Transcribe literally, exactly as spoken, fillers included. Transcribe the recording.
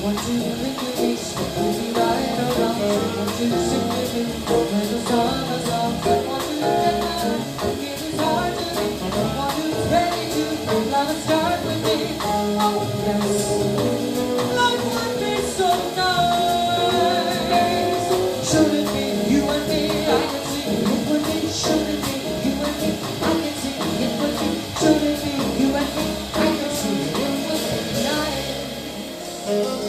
want to make you wish that we'll be right around. I want to sing with you when the sun is out. I want to look at night, it is hard to be the one who's ready to love and start with me. Oh yes, life would be so nice. Should it be you and me? I can see it would be. Should it be you and me? I can see it would be. Should it be you and me? I can see it would be nice.